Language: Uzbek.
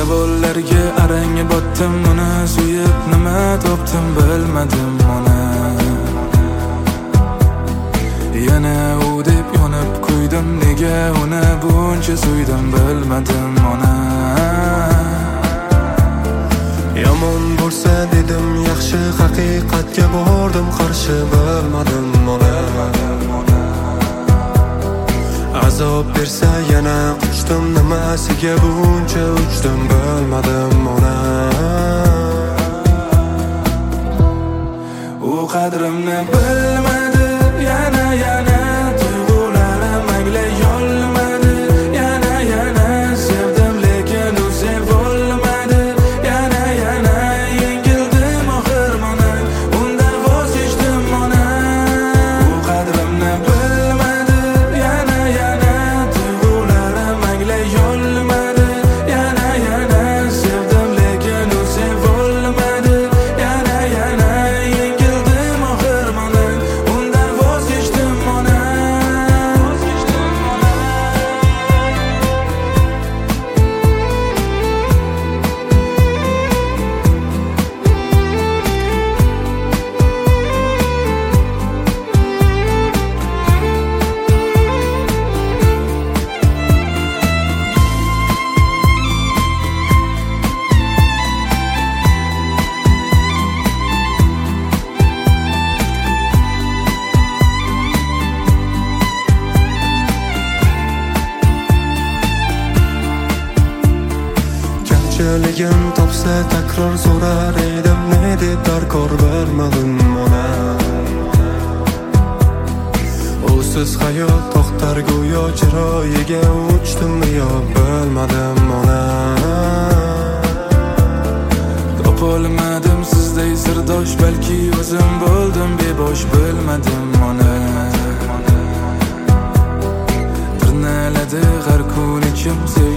savollarga arang botdim. Uni suyib nima topdim bilmadim ona. Yana u deb yonib qo'ydim. Nega uni buncha suydim bilmadim ona. Yomon bo'lsa dedim yaxshi, haqiqatga bordim qarshi bilmadim ona. Azob bersa yana quchdim, nimasiga buncha uchdim bilmadim ona. U qadrimni bilmadi, yana tuyg'ularim anglay olmadi. Yana sevdim lekin u sevolmadi. Yana yengildim oxir mana, undan voz kechdim ona. U qadrimni bilmadi, yana tuyg'ularim anglay olmadi. Yana sevdim lekin u sevolmadi. Yana yengildim oxir mana, undan voz kechdim ona. Kamchiligim topsa takror so'rar edim, ne deb darkor bilmadim ona. Usiz hayot to'xtar go'yo, chiroyiga uchdim yo bilmadim ona. Topolmadim sizday sirdosh, balki o'zim bo'ldim bebosh bilmadim ona. Tirnaladi har kun ichim